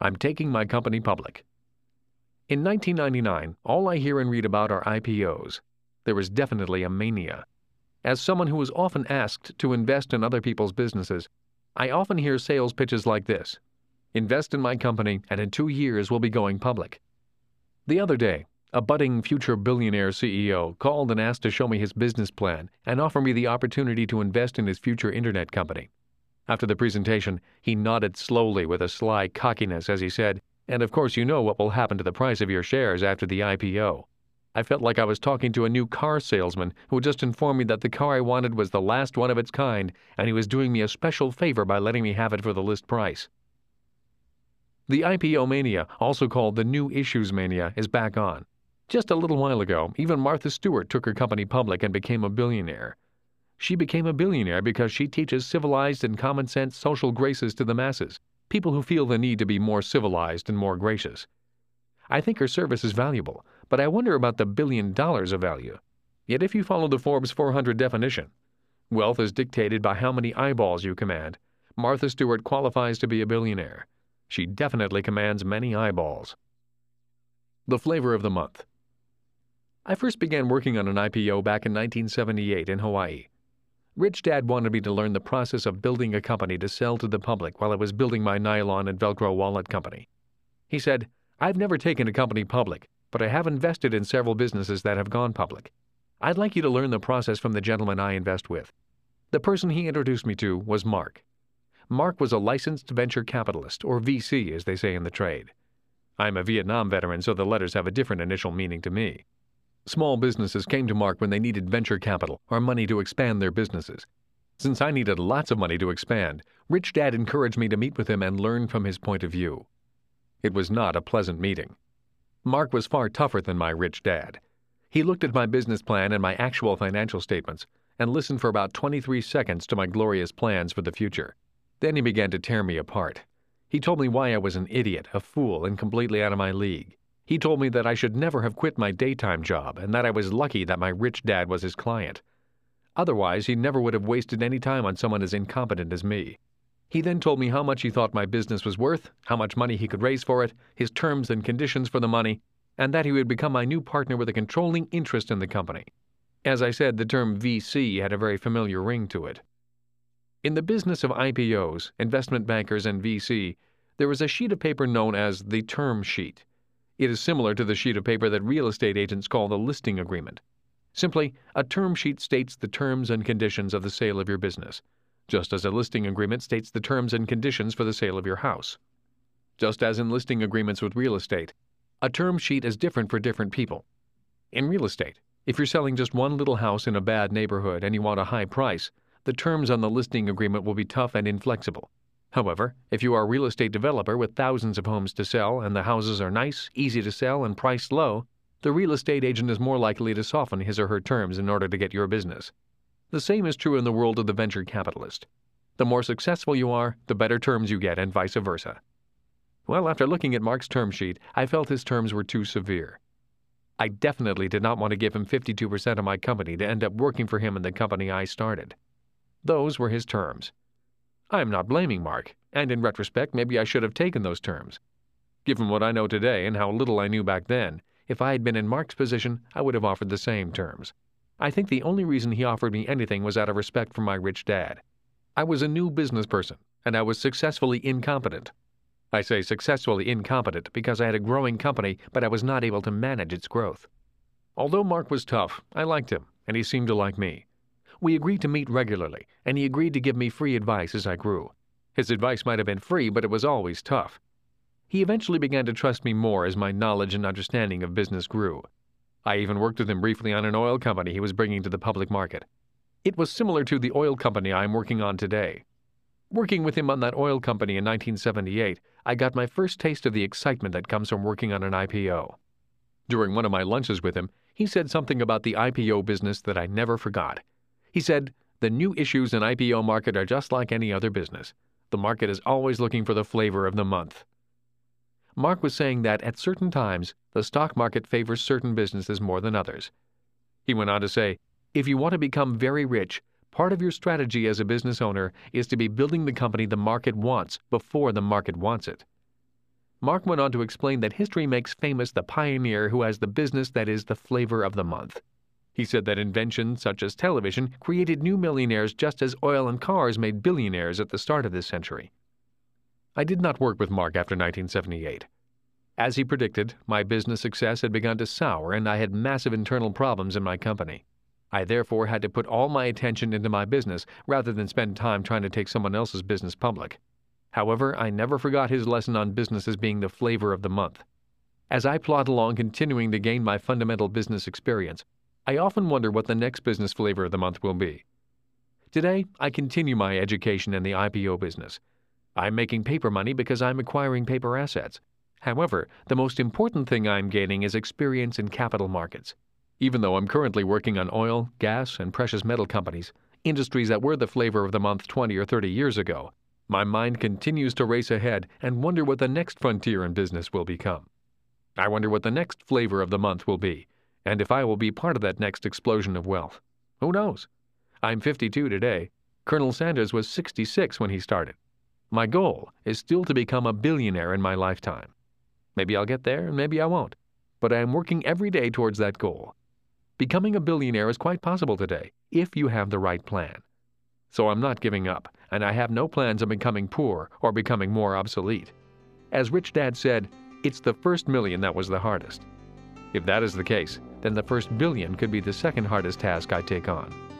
I'm taking my company public. In 1999, all I hear and read about are IPOs. There is definitely a mania. As someone who is often asked to invest in other people's businesses, I often hear sales pitches like this: invest in my company and in 2 years we'll be going public. The other day, a budding future billionaire CEO called and asked to show me his business plan and offer me the opportunity to invest in his future internet company. After the presentation, he nodded slowly with a sly cockiness as he said, "And of course you know what will happen to the price of your shares after the IPO." I felt like I was talking to a new car salesman who had just informed me that the car I wanted was the last one of its kind, and he was doing me a special favor by letting me have it for the list price. The IPO mania, also called the new issues mania, is back on. Just a little while ago, even Martha Stewart took her company public and became a billionaire. She became a billionaire because she teaches civilized and common-sense social graces to the masses, people who feel the need to be more civilized and more gracious. I think her service is valuable, but I wonder about the $1 billion of value. Yet if you follow the Forbes 400 definition, wealth is dictated by how many eyeballs you command. Martha Stewart qualifies to be a billionaire. She definitely commands many eyeballs. The flavor of the month. I first began working on an IPO back in 1978 in Hawaii. Rich Dad wanted me to learn the process of building a company to sell to the public while I was building my nylon and Velcro wallet company. He said, "I've never taken a company public, but I have invested in several businesses that have gone public. I'd like you to learn the process from the gentleman I invest with." The person he introduced me to was Mark. Mark was a licensed venture capitalist, or VC as they say in the trade. I'm a Vietnam veteran, so the letters have a different initial meaning to me. Small businesses came to Mark when they needed venture capital or money to expand their businesses. Since I needed lots of money to expand, Rich Dad encouraged me to meet with him and learn from his point of view. It was not a pleasant meeting. Mark was far tougher than my Rich Dad. He looked at my business plan and my actual financial statements and listened for about 23 seconds to my glorious plans for the future. Then he began to tear me apart. He told me why I was an idiot, a fool, and completely out of my league. He told me that I should never have quit my daytime job and that I was lucky that my Rich Dad was his client. Otherwise, he never would have wasted any time on someone as incompetent as me. He then told me how much he thought my business was worth, how much money he could raise for it, his terms and conditions for the money, and that he would become my new partner with a controlling interest in the company. As I said, the term VC had a very familiar ring to it. In the business of IPOs, investment bankers, and VC, there is a sheet of paper known as the term sheet. It is similar to the sheet of paper that real estate agents call the listing agreement. Simply, a term sheet states the terms and conditions of the sale of your business, just as a listing agreement states the terms and conditions for the sale of your house. Just as in listing agreements with real estate, a term sheet is different for different people. In real estate, if you're selling just one little house in a bad neighborhood and you want a high price, the terms on the listing agreement will be tough and inflexible. However, if you are a real estate developer with thousands of homes to sell and the houses are nice, easy to sell, and priced low, the real estate agent is more likely to soften his or her terms in order to get your business. The same is true in the world of the venture capitalist. The more successful you are, the better terms you get, and vice versa. Well, after looking at Mark's term sheet, I felt his terms were too severe. I definitely did not want to give him 52% of my company to end up working for him in the company I started. Those were his terms. I am not blaming Mark, and in retrospect, maybe I should have taken those terms. Given what I know today and how little I knew back then, if I had been in Mark's position, I would have offered the same terms. I think the only reason he offered me anything was out of respect for my Rich Dad. I was a new business person, and I was successfully incompetent. I say successfully incompetent because I had a growing company, but I was not able to manage its growth. Although Mark was tough, I liked him, and he seemed to like me. We agreed to meet regularly, and he agreed to give me free advice as I grew. His advice might have been free, but it was always tough. He eventually began to trust me more as my knowledge and understanding of business grew. I even worked with him briefly on an oil company he was bringing to the public market. It was similar to the oil company I am working on today. Working with him on that oil company in 1978, I got my first taste of the excitement that comes from working on an IPO. During one of my lunches with him, he said something about the IPO business that I never forgot. He said, "The new issues in IPO market are just like any other business. The market is always looking for the flavor of the month." Mark was saying that at certain times, the stock market favors certain businesses more than others. He went on to say, "If you want to become very rich, part of your strategy as a business owner is to be building the company the market wants before the market wants it." Mark went on to explain that history makes famous the pioneer who has the business that is the flavor of the month. He said that inventions such as television created new millionaires just as oil and cars made billionaires at the start of this century. I did not work with Mark after 1978. As he predicted, my business success had begun to sour and I had massive internal problems in my company. I therefore had to put all my attention into my business rather than spend time trying to take someone else's business public. However, I never forgot his lesson on business as being the flavor of the month. As I plod along continuing to gain my fundamental business experience, I often wonder what the next business flavor of the month will be. Today, I continue my education in the IPO business. I'm making paper money because I'm acquiring paper assets. However, the most important thing I'm gaining is experience in capital markets. Even though I'm currently working on oil, gas, and precious metal companies, industries that were the flavor of the month 20 or 30 years ago, my mind continues to race ahead and wonder what the next frontier in business will become. I wonder what the next flavor of the month will be, and if I will be part of that next explosion of wealth. Who knows? I'm 52 today. Colonel Sanders was 66 when he started. My goal is still to become a billionaire in my lifetime. Maybe I'll get there and maybe I won't, but I am working every day towards that goal. Becoming a billionaire is quite possible today, if you have the right plan. So I'm not giving up, and I have no plans of becoming poor or becoming more obsolete. As Rich Dad said, it's the first million that was the hardest. If that is the case, then the first billion could be the second hardest task I take on.